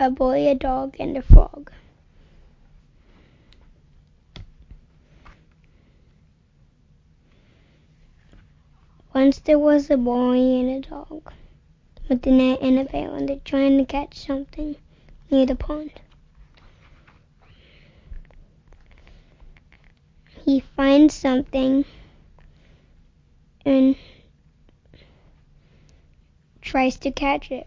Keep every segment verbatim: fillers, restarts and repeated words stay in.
a boy, a dog, and a frog. Once there was a boy and a dog with a net and a pail, and they're trying to catch something near the pond. He finds something and tries to catch it.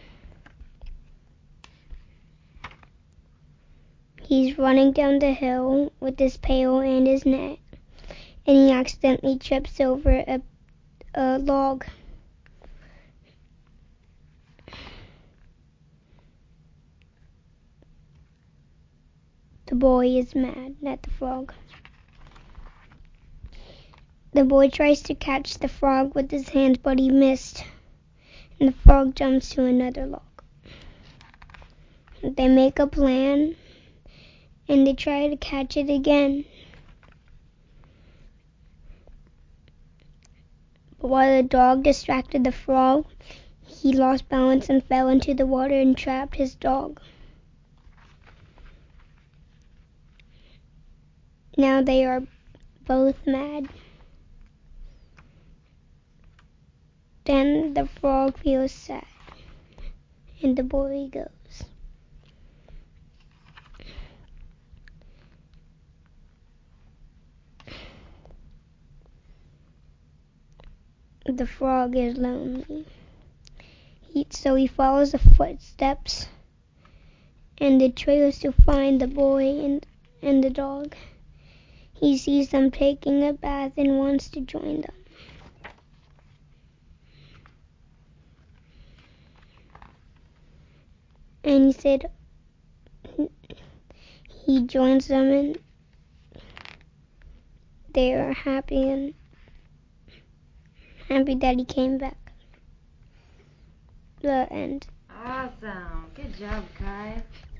He's running down the hill with his pail and his net, and he accidentally trips over a, a log. The boy is mad at the frog. The boy tries to catch the frog with his hand, but he missed, and the frog jumps to another log. They make a plan, and they try to catch it again. But while the dog distracted the frog, he lost balance and fell into the water and trapped his dog. Now they are both mad. Then the frog feels sad, and the boy goes. The frog is lonely. He, so he follows the footsteps and the trails to find the boy and, and the dog. He sees them taking a bath and wants to join them. And he said he joins them and they are happy and happy that he came back. The end. Awesome. Good job, Kai.